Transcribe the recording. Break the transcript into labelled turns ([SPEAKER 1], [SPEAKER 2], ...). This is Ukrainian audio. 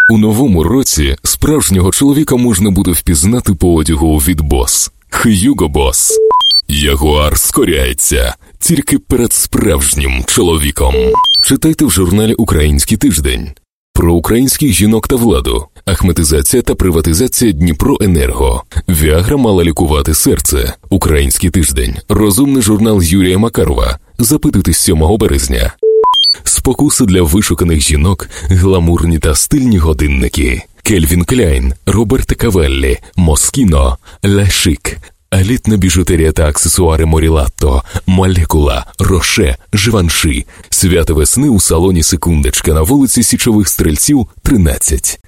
[SPEAKER 1] У новому році справжнього чоловіка можна буде впізнати по одягу від Boss. Hugo Boss. Ягуар скоряється тільки перед справжнім чоловіком. Читайте в журналі «Український тиждень». Про українських жінок та владу. Ахметизація та приватизація Дніпроенерго. Віагра мала лікувати серце. «Український тиждень». Розумний журнал Юрія Макарова. Запитуйте 7 березня. Спокуси для вишуканих жінок, гламурні та стильні годинники. Кельвін Кляйн, Роберто Кавеллі, Москіно, Ля Шик. Елітна біжутерія та аксесуари Морілатто, Молекула, Роше, Живанши. Свято весни у салоні «Секундочка» на вулиці Січових Стрельців, 13.